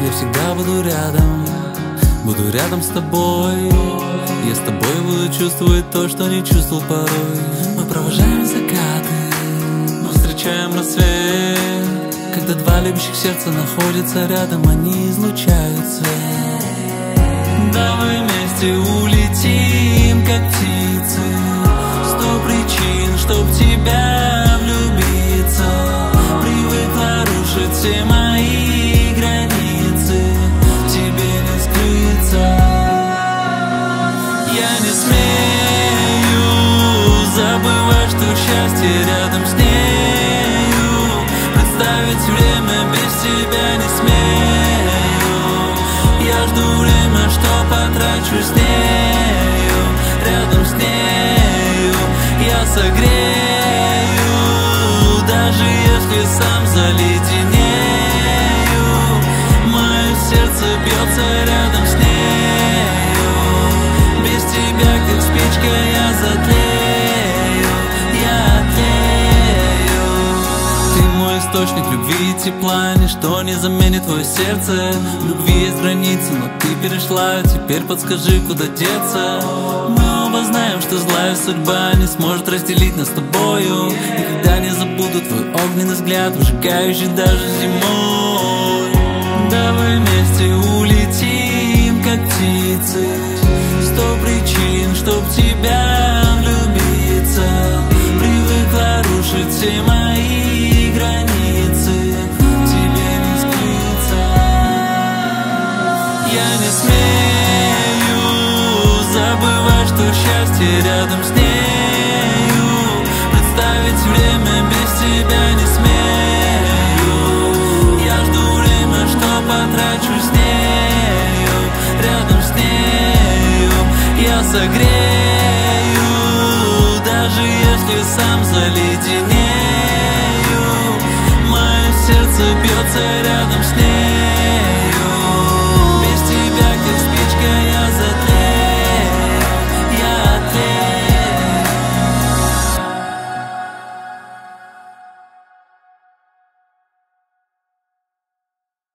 я всегда буду рядом с тобой. Я с тобой буду чувствовать то, что не чувствовал порой. Мы провожаем закаты, мы встречаем рассвет. Когда два любящих сердца находятся рядом, они излучают свет. Давай вместе улетим, как птицы. 100 причин, чтоб тебя влюбиться. Привыкла рушить все мои границы, тебе не скрыться. Я не смею забывать, что счастье рядом с нею. Представить время без тебя не смею. Я жду время, что потрачу с нею. Рядом с нею я согрею, даже если сам заледенею. Мое сердце бьется рядом с нею. Без тебя, как спичка, я затлею, я тлею. Ты мой источник любви и тепла, ничто не заменит твое сердце. В любви есть границы, но ты перешла, теперь подскажи, куда деться. Мы оба знаем, что злая судьба не сможет разделить нас с тобою. Никогда не забуду твой огненный взгляд, выжигающий даже зимой. Давай вместе улетим, как птицы. 100 причин, чтоб тебя влюбиться. Привыкла рушить все мои границы, тебе не скрыться. Я не смею забывать, что счастье рядом с нею. Представить время без тебя не смею. Я жду время, что потрачу с нею. Рядом с нею я согрею, даже если сам заледенею. Мое сердце бьется рядом с нею.